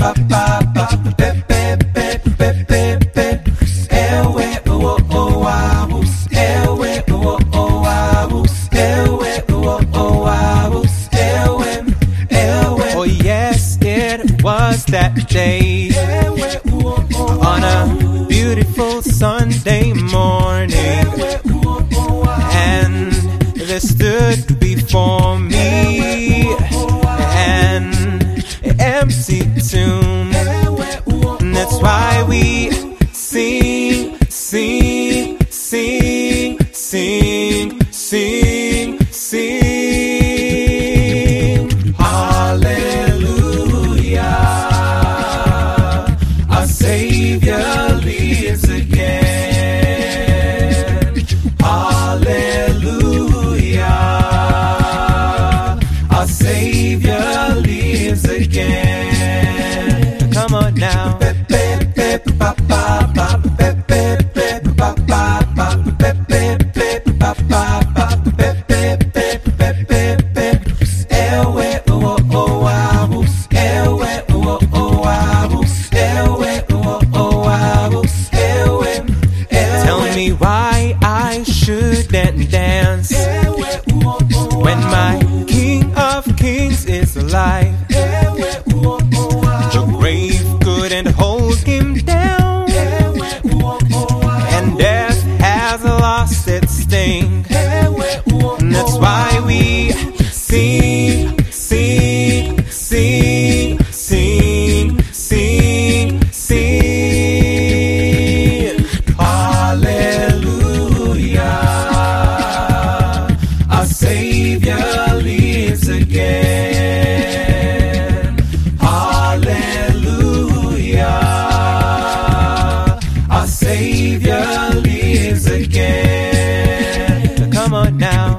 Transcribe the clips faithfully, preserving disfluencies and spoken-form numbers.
Oh yes, it was that day on a beautiful Sunday morning, and there stood before me an empty tomb. That's why we sing, sing, sing, sing, sing, sing. Hallelujah, our Savior lives again. Hallelujah, our Savior lives again. Come on now. Tell me why I shouldn't dance when my King of Kings is alive. The grave couldn't hold him down, and death has lost its sting. That's why we sing, sing, sing, sing, sing, sing. Hallelujah, our Savior lives again. Hallelujah, our Savior lives again. Come on now.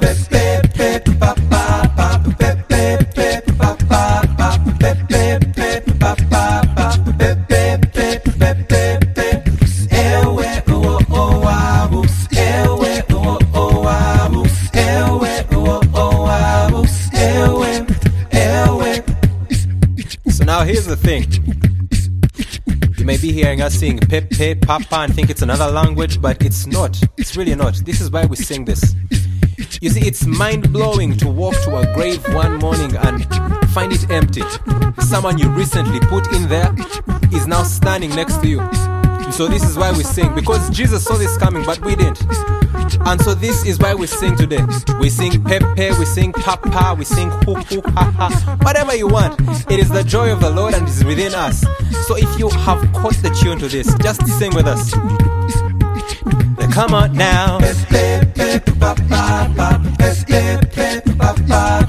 So now here's the thing. You may be hearing us sing Pepe, Papa and think it's another language, but it's not. It's really not. This is why we sing this. You see, it's mind-blowing to walk to a grave one morning and find it empty. Someone you recently put in there is now standing next to you. So this is why we sing, because Jesus saw this coming, but we didn't. And so this is why we sing today. We sing Pepe, we sing Papa, we sing hoo hoo ha ha. Whatever you want. It is the joy of the Lord and it is within us. So if you have caught the tune to this, just sing with us. Come on now. Pepe, Papa, Pepe, Papa.